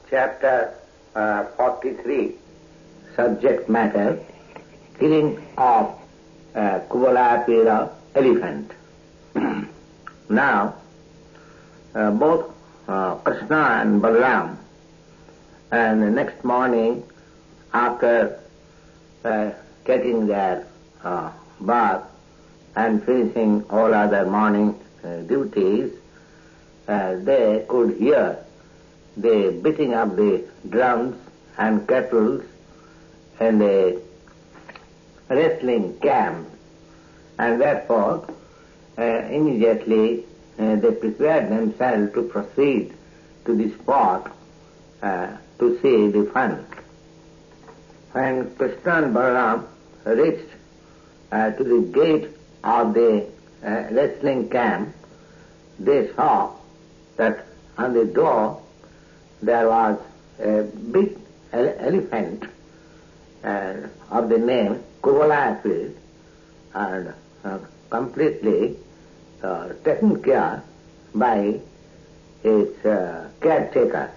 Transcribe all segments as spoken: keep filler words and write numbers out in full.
chapter uh, forty-three, subject matter, killing of uh, Kuvalapira elephant. Now, uh, both uh, Krishna and Balaram, and the next morning, after uh, getting their uh, bath and finishing all other morning uh, duties, uh, they could hear the beating of the drums and kettles in the wrestling camp, and therefore uh, immediately uh, they prepared themselves to proceed to the spot uh, to see the fun. When Krishna and Balaram reached uh, to the gate of the uh, wrestling camp, they saw that on the door there was a big ele- elephant uh, of the name Kuvalapil, and uh, completely uh, taken care by its uh, caretaker.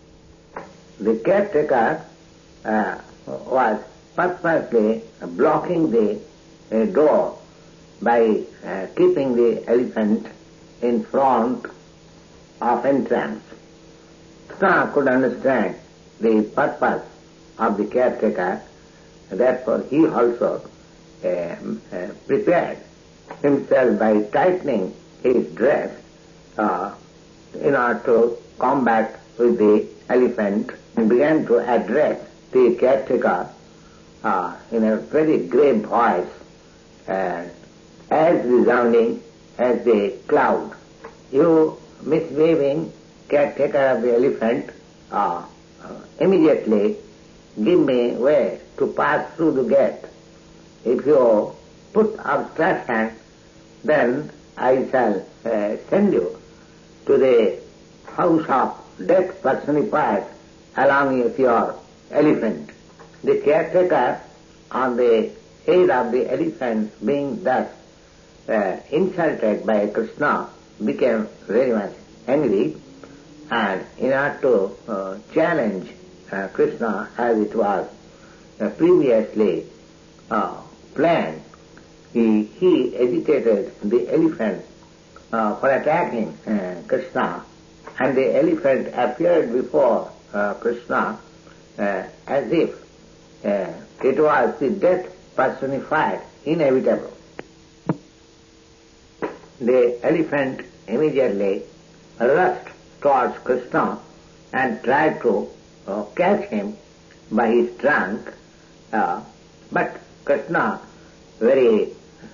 The caretaker uh, was purposely blocking the uh, door by uh, keeping the elephant in front of entrance. Krishna could understand the purpose of the caretaker, therefore he also uh, uh, prepared himself by tightening his dress uh, in order to combat with the elephant, and began to address the caretaker uh, in a very grave voice, uh, as resounding as the cloud. You misbehaving caretaker of the elephant, uh, uh, immediately give me way to pass through the gate. If you put obstruction, then I shall uh, send you to the house of death personified along with your elephant. The caretaker, on the head of the elephant, being thus uh, insulted by Krishna, became very much angry, and in order to uh, challenge uh, Krishna as it was uh, previously uh, planned, he, he agitated the elephant uh, for attacking uh, Krishna, and the elephant appeared before uh, Krishna uh, as if uh, it was the death personified, inevitable. The elephant immediately rushed towards Krishna and tried to uh, catch him by his trunk, uh, but Krishna very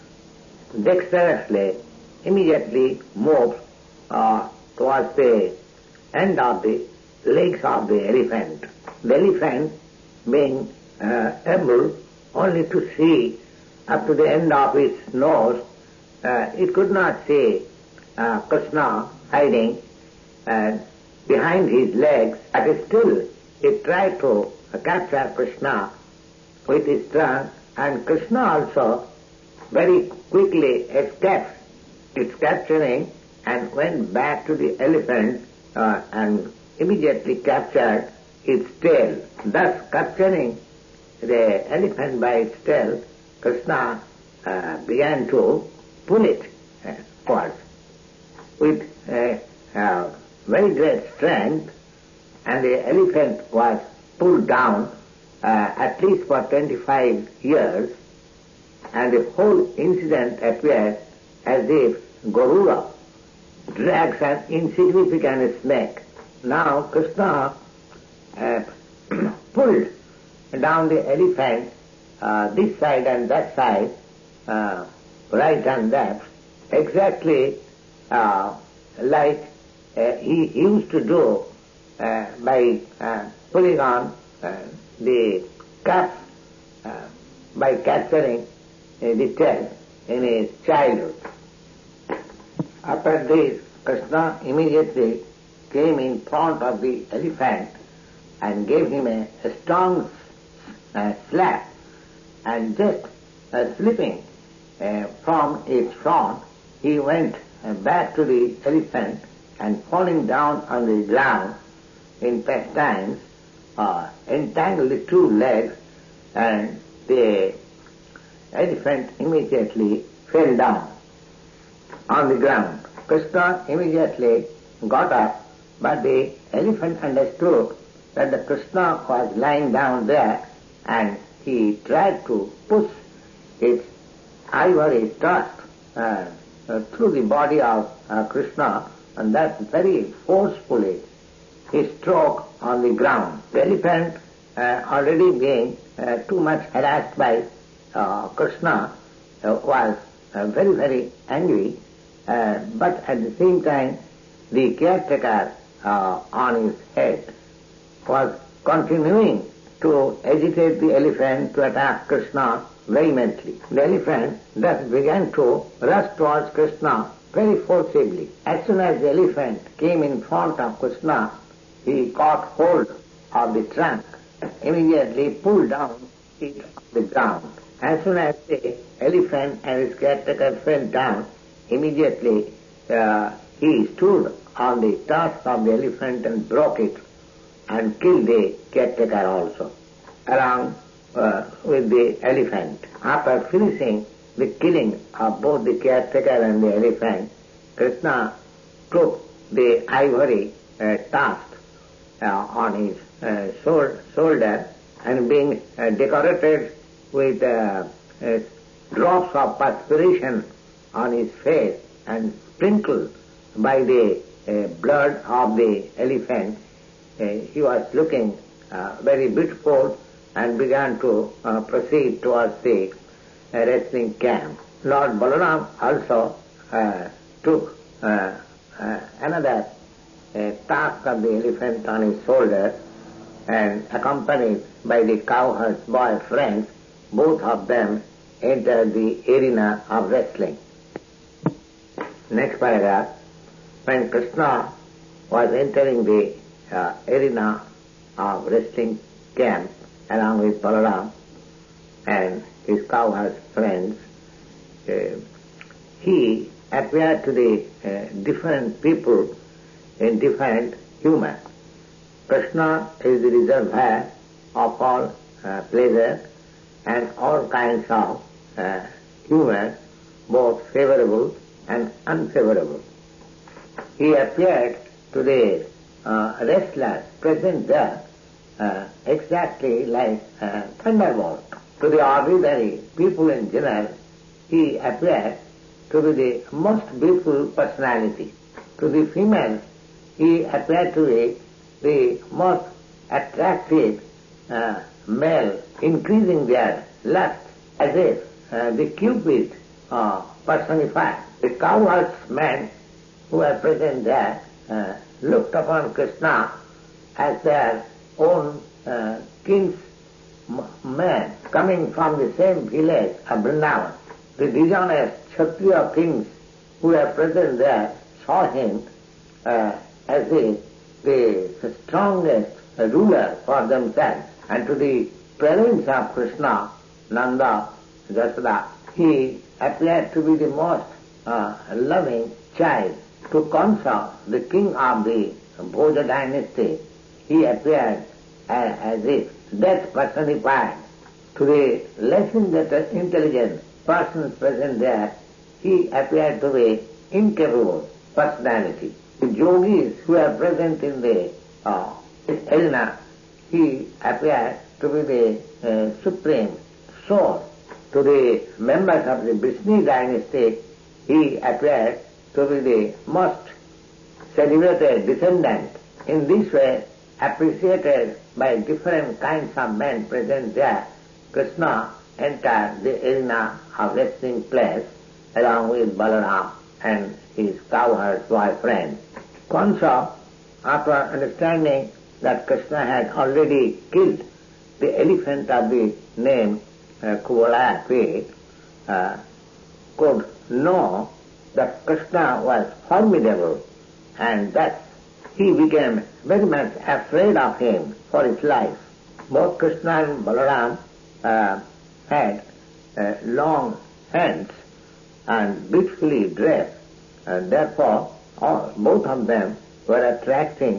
dexterously immediately moved uh, towards the end of the legs of the elephant. The elephant being uh, able only to see up to the end of its nose, uh, it could not see uh, Krishna hiding uh, behind his legs, but still it tried to uh, capture Krishna with his trunk, and Krishna also very quickly escaped its capturing and went back to the elephant uh, and immediately captured its tail. Thus capturing the elephant by its tail, Krishna uh, began to pull it uh, forward with uh, uh, very great strength, and the elephant was pulled down uh, at least for twenty-five years, and the whole incident appeared as if Garuda drags an insignificant snake. Now Krishna uh, pulled down the elephant uh, this side and that side, uh, right and left, exactly uh, like uh, he used to do uh, by uh, pulling on uh, the cuffs uh, by capturing uh, the tail in his childhood. After this, Krishna immediately came in front of the elephant and gave him a, a strong uh, slap, and just uh, slipping uh, from its front, he went uh, back to the elephant, and falling down on the ground, in pastimes, uh, entangled the two legs, and the elephant immediately fell down on the ground. Krishna immediately got up, but the elephant understood that the Krishna was lying down there, and he tried to push its ivory tusk uh, uh, through the body of uh, Krishna, and that very forcefully he struck on the ground. The elephant, uh, already being uh, too much harassed by uh, Krishna, uh, was uh, very, very angry, uh, but at the same time the caretaker uh, on his head was continuing to agitate the elephant to attack Krishna vehemently. The elephant thus began to rush towards Krishna very forcibly. As soon as the elephant came in front of Krishna, he caught hold of the trunk, immediately pulled down it on the ground. As soon as the elephant and his caretaker fell down, immediately uh, he stood on the tusk of the elephant and broke it and killed the caretaker also, along uh, with the elephant. After finishing the killing of both the caretaker and the elephant, Krishna took the ivory uh, tusk uh, on his uh, shoulder, and being uh, decorated with uh, uh, drops of perspiration on his face and sprinkled by the uh, blood of the elephant, uh, he was looking uh, very beautiful and began to uh, proceed towards the uh, wrestling camp. Lord Balaram also uh, took uh, uh, another uh, tusk of the elephant on his shoulder, and accompanied by the cowherd's boy friends, both of them entered the arena of wrestling. Next paragraph. When Krishna was entering the uh, arena of wrestling camp along with Balaram and his cowherd friends, uh, he appeared to the uh, different people in different humor. Krishna is the reservoir of all uh, pleasure and all kinds of uh, humor, both favorable and unfavorable. He appeared to the uh, wrestlers present there uh, exactly like uh, thunderbolt. To the ordinary people in general, he appeared to be the most beautiful personality. To the females, he appeared to be the most attractive uh, male, increasing their lust as if uh, the Cupid uh, personified. The cowherdsmen who were present there uh, looked upon Krishna as their own uh, king's man coming from the same village of Vrindavan. The dishonest Kshatriya kings who were present there saw him uh, as if the strongest ruler for themselves, and to the parents of Krishna, Nanda, Jashoda, he appeared to be the most uh, loving child. To Kansa, the king of the Bhoja dynasty, he appeared as, as if death personified. To the less intelligent persons present there, he appeared to be incapable personality. The yogis who are present in the uh, arena, he appeared to be the uh, supreme soul. To the members of the Vishnu dynasty, he appeared to be the most celebrated descendant. In this way, appreciated by different kinds of men present there, Krishna entered the arena of wrestling place along with Balaram and his cowherd boy friend. Kansa, after understanding that Krishna had already killed the elephant of the name uh, Kuvalaya, uh, could know that Krishna was formidable, and thus he became very much afraid of him for his life. Both Krishna and Balaram uh, had uh, long hands and beautifully dressed, and therefore all, both of them were attracting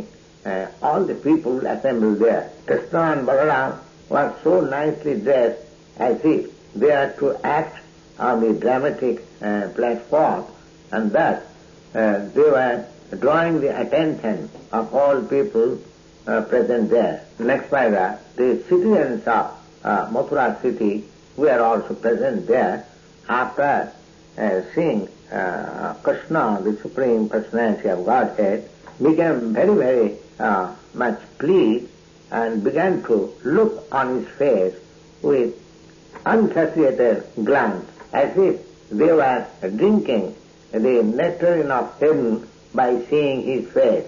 uh, all the people assembled there. Krishna and Balaram were so nicely dressed as if they are to act on the dramatic uh, platform, and thus uh, they were drawing the attention of all people uh, present there. Next paragraph, the citizens of uh, Mathura city were also present there. After uh, seeing uh, Krishna, the Supreme Personality of Godhead, became very, very uh, much pleased and began to look on his face with unsatiated glance, as if they were drinking the nectarine of heaven by seeing his face.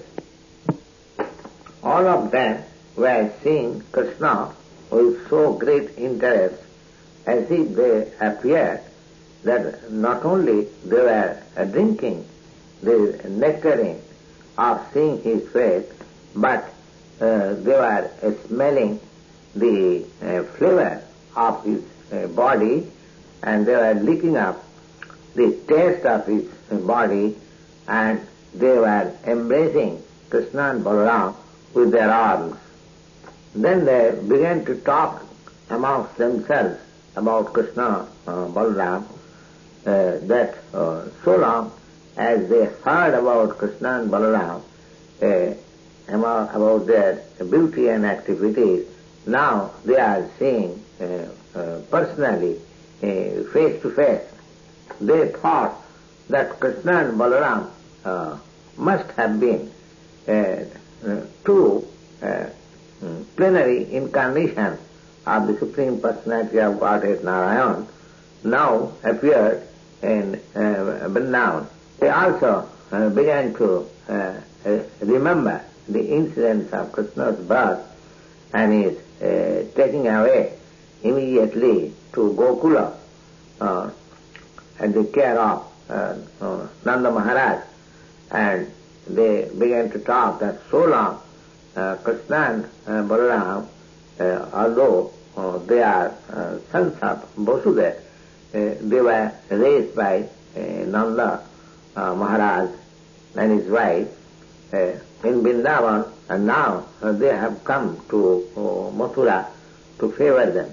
All of them were seeing Krishna with so great interest, as if they appeared that not only they were drinking the nectarine of seeing his face, but uh, they were uh, smelling the uh, flavor of his uh, body, and they were licking up the taste of his body, and they were embracing Krishna and Balaram with their arms. Then they began to talk amongst themselves about Krishna, uh, Balaram, uh, that uh, so long as they heard about Krishna and Balaram, uh, about their beauty and activities, now they are seeing uh, uh, personally, uh, face to face. They thought that Krishna and Balaram uh, must have been uh, uh, two uh, plenary incarnations of the Supreme Personality of Godhead Narayan, now appeared in uh, Vrindavan. They also uh, began to uh, uh, remember the incidents of Krishna's birth and his uh, taking away immediately to Gokula uh, at the care of uh, uh, Nanda Maharaj, and they began to talk that so long uh, Krishna and uh, Balaram, uh, although uh, they are uh, sons of Vasudeva, uh, they were raised by uh, Nanda uh, Maharaj and his wife uh, in Vrindavan, and now uh, they have come to uh, Mathura to favor them.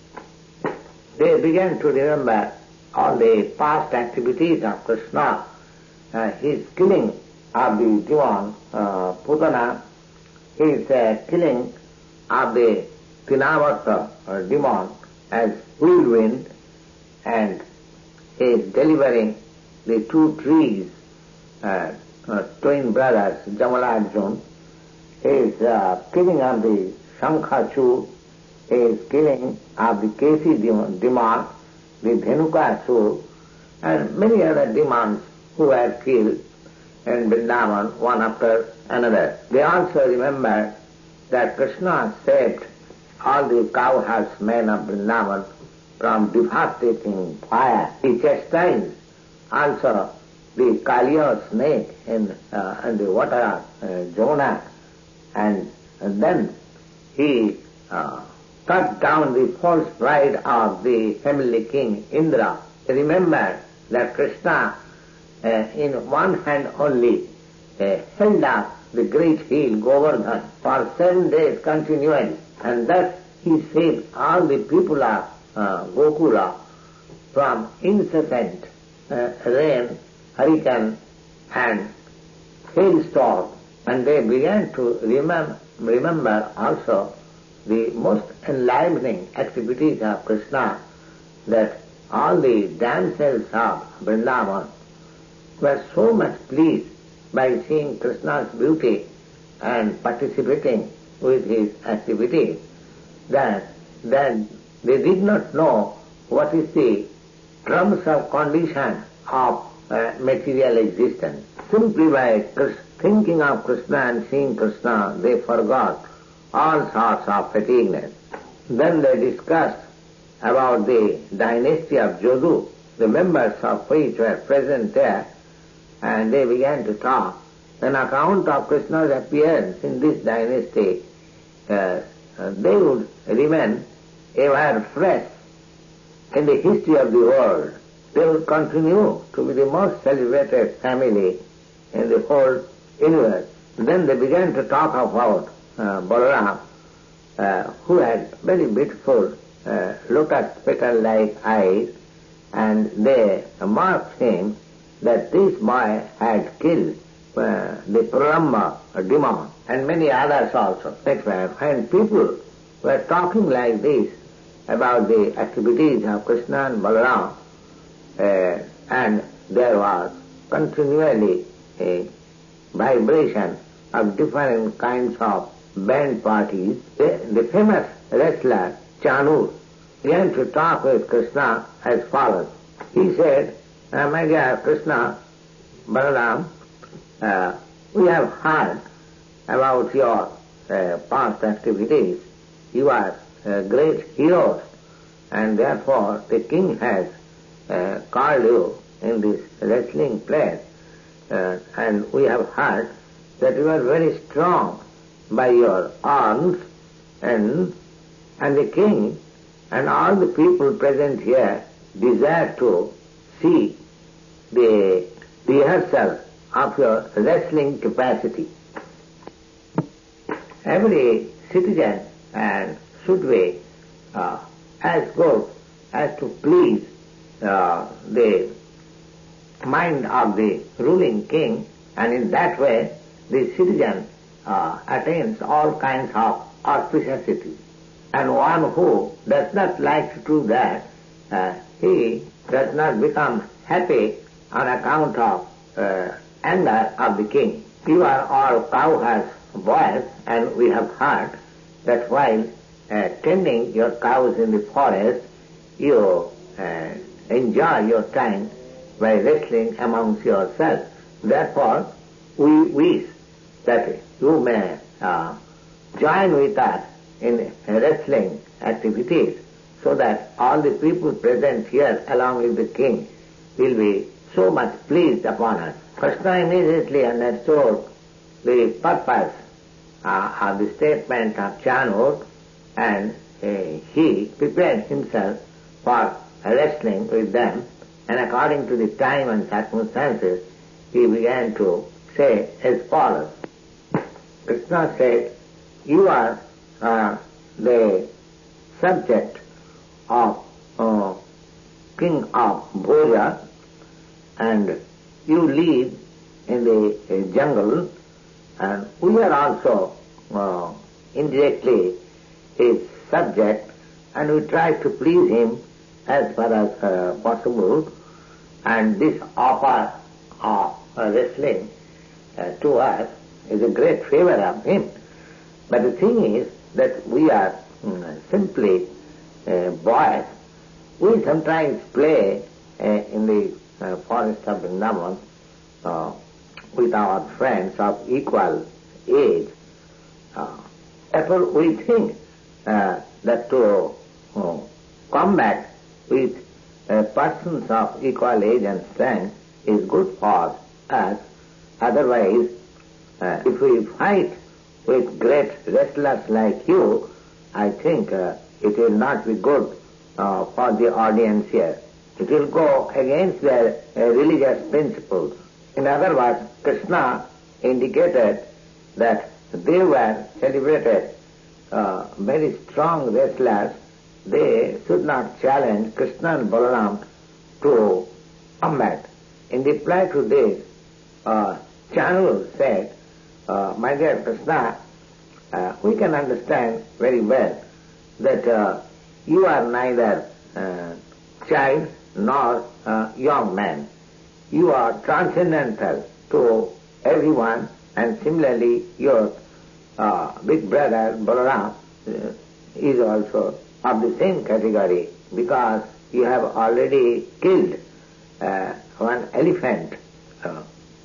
They began to remember all the past activities of Krishna, uh, his killing of the demon uh, Putana, his uh, killing of the Tinavata uh, demon as whirlwind, and his delivering the two trees, uh, uh, twin brothers, Jamalarjun, his uh, killing of the Shankhachu, his killing of the Kesi demon, demon the Dhenukasur, and many other demons who were killed in Vrindavan, one after another. They also remembered that Krishna saved all the cowherds men of Vrindavan from devastating fire. He chastised also the Kaliya snake in, uh, in the water of uh, Jamuna, and, and then he uh, cut down the false pride of the heavenly king Indra. Remember that Krishna uh, in one hand only uh, held up the great hill Govardhan for seven days continually, and thus he saved all the people of uh, Gokula from incessant uh, rain, hurricane and hailstorm, and they began to remember, remember also the most enlivening activities of Krishna, that all the damsels of Vrindavan were so much pleased by seeing Krishna's beauty and participating with his activities that, that they did not know what is the terms of condition of uh, material existence. Simply by thinking of Krishna and seeing Krishna, they forgot all sorts of fatigueness. Then they discussed about the dynasty of Jodu, the members of which were present there, and they began to talk. An account of Krishna's appearance in this dynasty, uh, uh, they would remain ever fresh in the history of the world. They would continue to be the most celebrated family in the whole universe. Then they began to talk about uh, Balaram, uh, who had very beautiful uh, lotus petal-like eyes, and they marked him that this boy had killed uh, the Pralamba demon and many others also. And people were talking like this about the activities of Krishna and Balaram, uh, and there was continually a vibration of different kinds of band parties. The, the famous wrestler Chanur began to talk with Krishna as follows. He said, uh, my dear Krishna, Balaram, uh, we have heard about your uh, past activities. You are uh, great heroes, and therefore the king has uh, called you in this wrestling place. Uh, and we have heard that you are very strong by your arms, and and the king and all the people present here desire to see the rehearsal of your wrestling capacity. Every citizen and should be uh, as good as to please uh, the mind of the ruling king, and in that way the citizen uh, attains all kinds of auspicity. And one who does not like to do that, uh, he does not become happy on account of uh, anger of the king. You are all cowherds boys, and we have heard that while uh, tending your cows in the forest, you uh, enjoy your time by wrestling amongst yourselves. Therefore, we wish that you may uh, join with us in wrestling activities, so that all the people present here along with the king will be so much pleased upon us. Krishna immediately understood the purpose uh, of the statement of Chanur, and uh, he prepared himself for wrestling with them, and according to the time and circumstances, he began to say as follows. Krishna said, you are uh, the subject of uh, king of Bhoja, and you live in the uh, jungle, and we are also uh, indirectly his subject, and we try to please him as far as uh, possible, and this offer of uh, wrestling uh, to us is a great favor of him. But the thing is that we are um, simply uh, boys. We sometimes play uh, in the uh, forest of Vrindavan uh, with our friends of equal age. Uh, therefore we think uh, that to uh, combat with uh, persons of equal age and strength is good for us. Otherwise, uh, if we fight with great wrestlers like you, I think uh, it will not be good uh, for the audience here. It will go against their uh, religious principles. In other words, Krishna indicated that they were celebrated uh, very strong wrestlers. They should not challenge Krishna and Balaram to combat. In reply to this, uh, Chanur said, uh, my dear Krishna, uh, we can understand very well that uh, you are neither uh, child nor uh, young man. You are transcendental to everyone, and similarly your uh, big brother Balaram uh, is also of the same category, because you have already killed uh, one elephant, uh,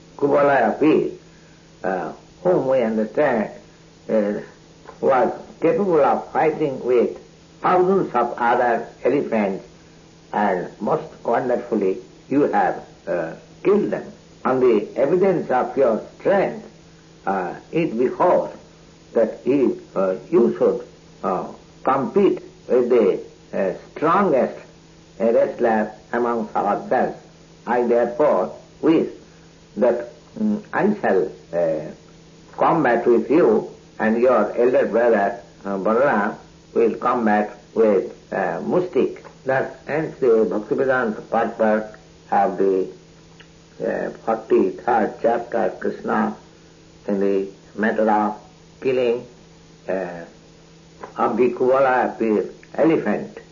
Kubalaya, uh, whom we understand uh, was capable of fighting with thousands of other elephants, and most wonderfully you have uh, killed them. On the evidence of your strength, uh, it behoves that you, uh, you should uh, compete with the uh, strongest uh, wrestler amongst ourselves. I therefore wish that um, I shall uh, combat with you, and your elder brother uh, Balaram will combat with uh, Mustik. Thus ends the Bhaktivedanta purport of the uh, forty-third chapter, Krishna, in the matter of killing uh, of the Kuvala elephant.